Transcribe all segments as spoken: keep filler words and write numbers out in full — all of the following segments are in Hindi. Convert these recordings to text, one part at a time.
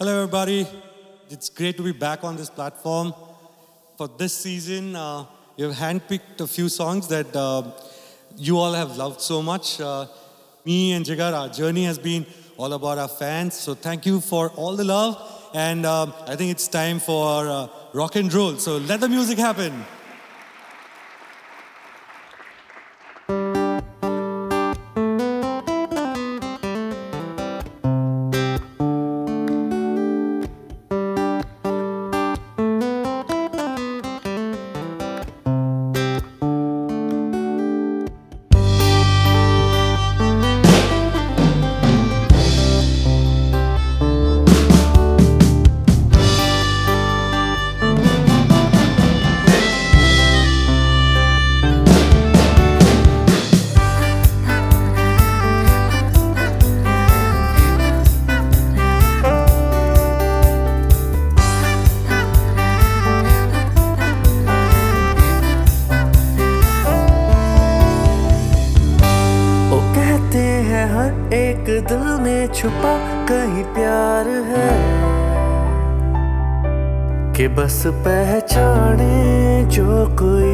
Hello, everybody. It's great to be back on this platform. For this season, uh, we have handpicked a few songs that uh, you all have loved so much. Uh, me and Jigar, our journey has been all about our fans. So thank you for all the love. And um, I think it's time for uh, rock and roll. So let the music happen. एक दिल में छुपा कहीं प्यार है कि बस पहचाने जो कोई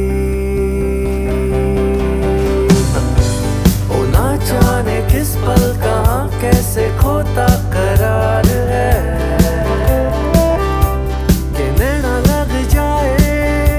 ओ ना जाने किस पल कहाँ कैसे खोता करार है कि नैना लग जाए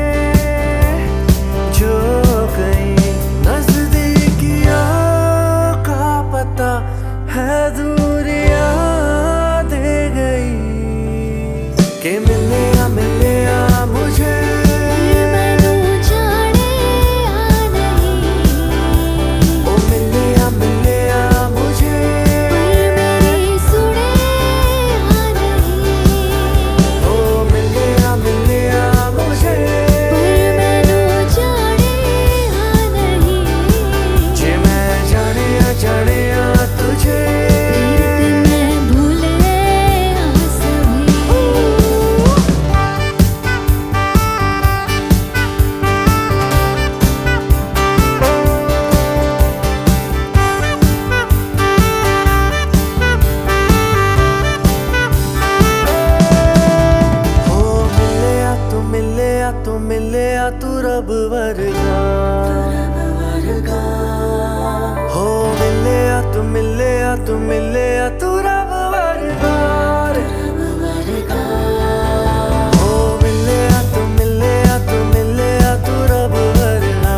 जो कहीं नजदीकिया पता है दूरियां दे गई कि मिले या मिले या मुझे मैनू जाने आ नहीं ओ मिले या मिले या मुझे पर मेरी सुने आ नहीं ओ मिले या मिले या मुझे पर मैनू जाने आ नहीं जे मैं जाने या जाने तुझे मैं भूले आ सभी हो मिले या तू मिले या तू मिले या तू रब वर्गा हो मिले या तू मिले या तू मिले या तू रब वर्गा हो मिले या तू मिले या तू मिले या तू रब वर्गा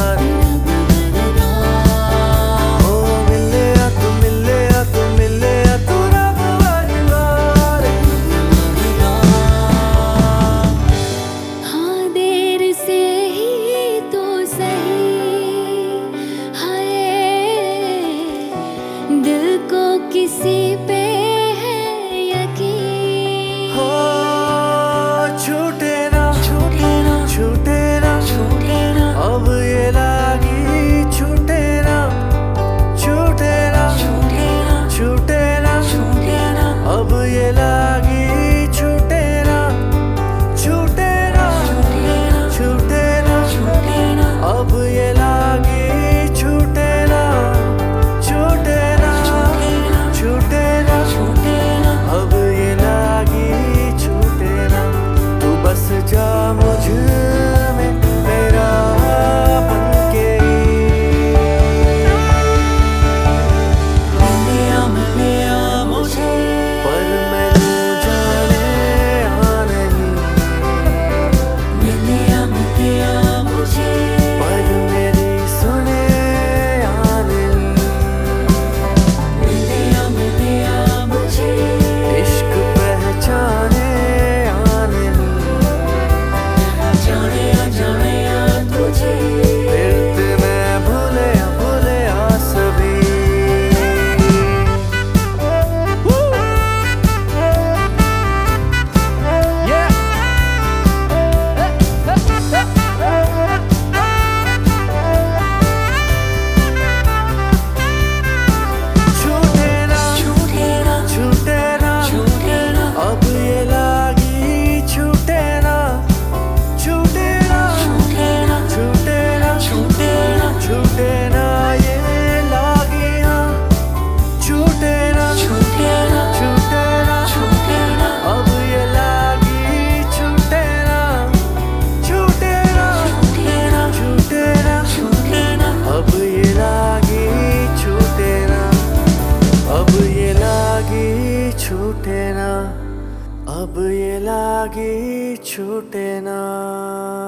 हो मिले या तू मिले या तू मिले या तू रब वर्गा हाँ देर से ही तो सही हाय दिल को अब ये लागी छूटे ना।